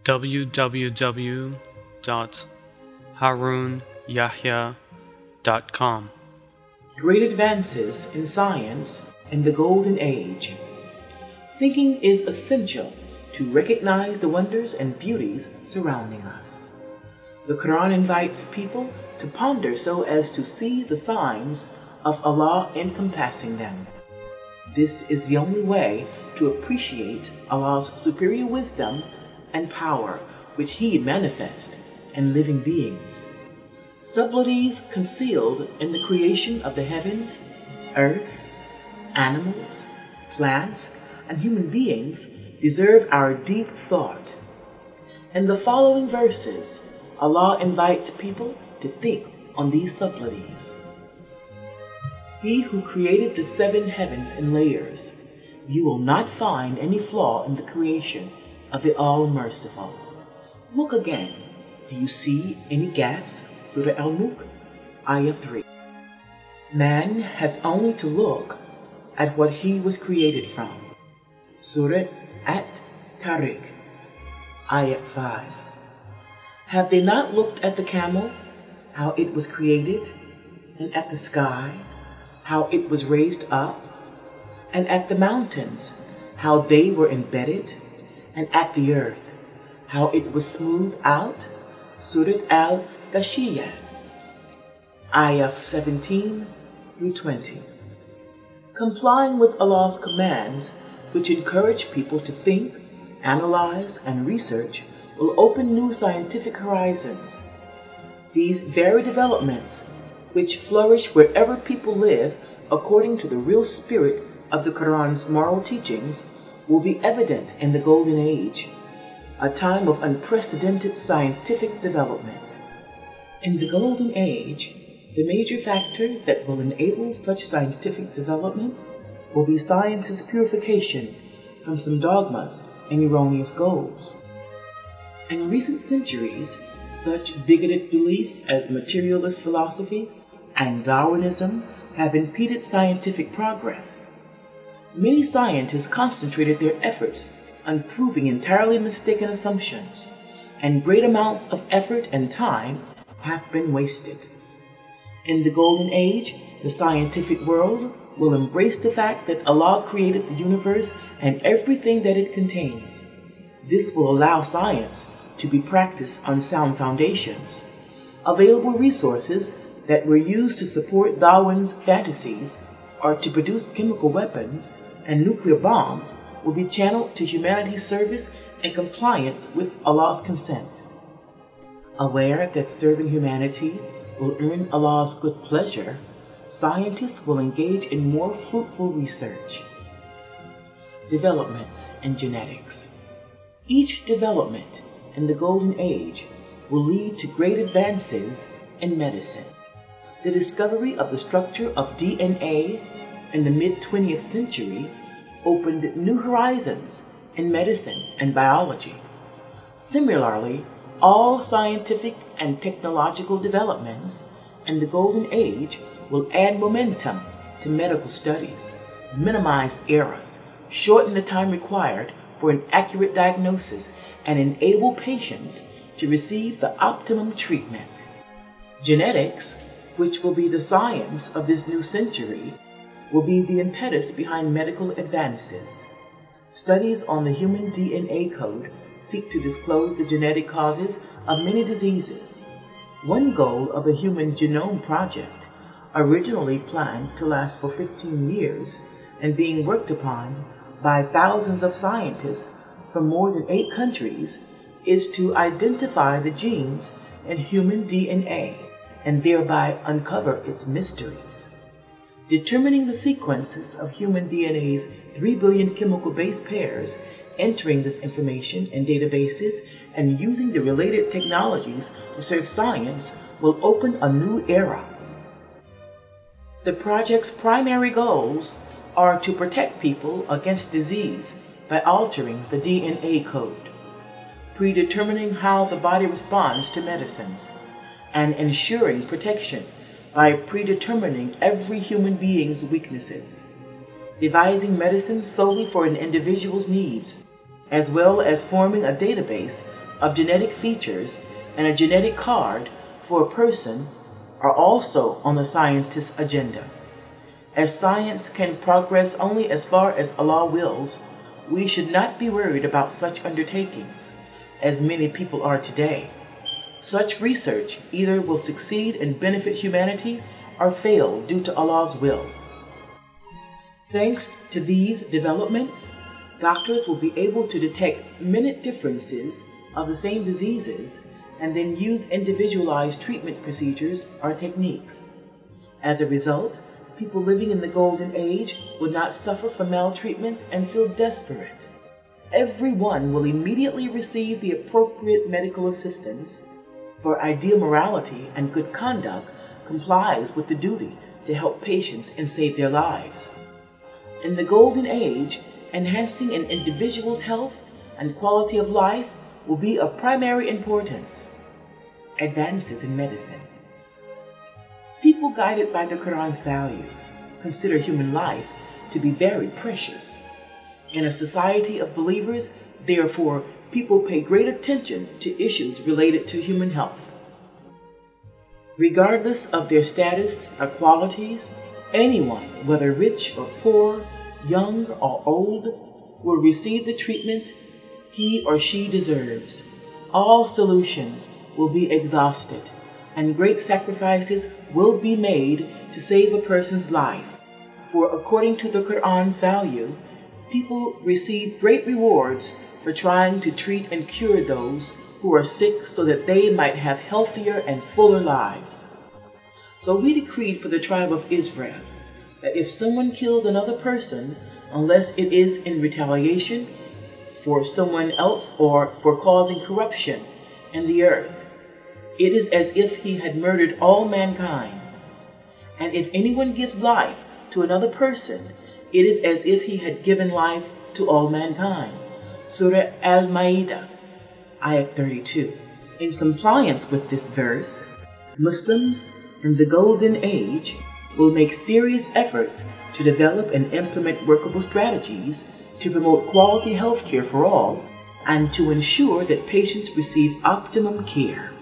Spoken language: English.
www.harunyahya.com. Great advances in science in the Golden Age. Thinking is essential to recognize the wonders and beauties surrounding us. The Quran invites people to ponder so as to see the signs of Allah encompassing them. This is the only way to appreciate Allah's superior wisdom and power which He manifests in living beings. Subtleties concealed in the creation of the heavens, earth, animals, plants, and human beings deserve our deep thought. In the following verses, Allah invites people to think on these subtleties. He who created the 7 heavens in layers, you will not find any flaw in the creation of the All-Merciful. Look again. Do you see any gaps? Surah Al-Mulk, Ayah 3. Man has only to look at what he was created from. Surah At-Tariq, Ayah 5. Have they not looked at the camel, how it was created, and at the sky, how it was raised up, and at the mountains, how they were embedded, and at the earth, how it was smoothed out? Surah Al-Ghashiyah, Ayah 17 through 20. Complying with Allah's commands, which encourage people to think, analyze, and research, will open new scientific horizons. These varied developments, which flourish wherever people live according to the real spirit of the Quran's moral teachings, will be evident in the Golden Age, a time of unprecedented scientific development. In the Golden Age, the major factor that will enable such scientific development will be science's purification from some dogmas and erroneous goals. In recent centuries, such bigoted beliefs as materialist philosophy and Darwinism have impeded scientific progress. Many scientists concentrated their efforts on proving entirely mistaken assumptions, and great amounts of effort and time have been wasted. In the Golden Age, the scientific world will embrace the fact that Allah created the universe and everything that it contains. This will allow science to be practiced on sound foundations. Available resources that were used to support Darwin's fantasies or to produce chemical weapons and nuclear bombs will be channeled to humanity's service and compliance with Allah's consent. Aware that serving humanity will earn Allah's good pleasure, scientists will engage in more fruitful research. Developments in genetics. Each development in the Golden Age will lead to great advances in medicine. The discovery of the structure of DNA in the mid-20th century opened new horizons in medicine and biology. Similarly, all scientific and technological developments in the Golden Age will add momentum to medical studies, minimize errors, shorten the time required for an accurate diagnosis, and enable patients to receive the optimum treatment. Genetics, which will be the science of this new century, will be the impetus behind medical advances. Studies on the human DNA code seek to disclose the genetic causes of many diseases. One goal of the Human Genome Project, originally planned to last for 15 years and being worked upon by thousands of scientists from more than 8 countries, is to identify the genes in human DNA and thereby uncover its mysteries. Determining the sequences of human DNA's 3 billion chemical base pairs, entering this information in databases, and using the related technologies to serve science will open a new era. The project's primary goals are to protect people against disease by altering the DNA code, predetermining how the body responds to medicines, and ensuring protection by predetermining every human being's weaknesses, devising medicine solely for an individual's needs, as well as forming a database of genetic features and a genetic card for a person are also on the scientist's agenda. As science can progress only as far as Allah wills, we should not be worried about such undertakings, as many people are today. Such research either will succeed and benefit humanity or fail due to Allah's will. Thanks to these developments, doctors will be able to detect minute differences of the same diseases and then use individualized treatment procedures or techniques. As a result, people living in the Golden Age would not suffer from maltreatment and feel desperate. Everyone will immediately receive the appropriate medical assistance, for ideal morality and good conduct complies with the duty to help patients and save their lives. In the Golden Age, enhancing an individual's health and quality of life will be of primary importance. Advances in medicine. People guided by the Quran's values consider human life to be very precious. In a society of believers, therefore, people pay great attention to issues related to human health. Regardless of their status or qualities, anyone, whether rich or poor, young or old, will receive the treatment he or she deserves. All solutions will be exhausted, and great sacrifices will be made to save a person's life. For according to the Quran's value, people receive great rewards for trying to treat and cure those who are sick so that they might have healthier and fuller lives. So we decreed for the tribe of Israel that if someone kills another person, unless it is in retaliation for someone else or for causing corruption in the earth, it is as if he had murdered all mankind. And if anyone gives life to another person, it is as if he had given life to all mankind. Surah Al-Ma'idah, Ayat 32. In compliance with this verse, Muslims in the Golden Age will make serious efforts to develop and implement workable strategies to promote quality health care for all and to ensure that patients receive optimum care.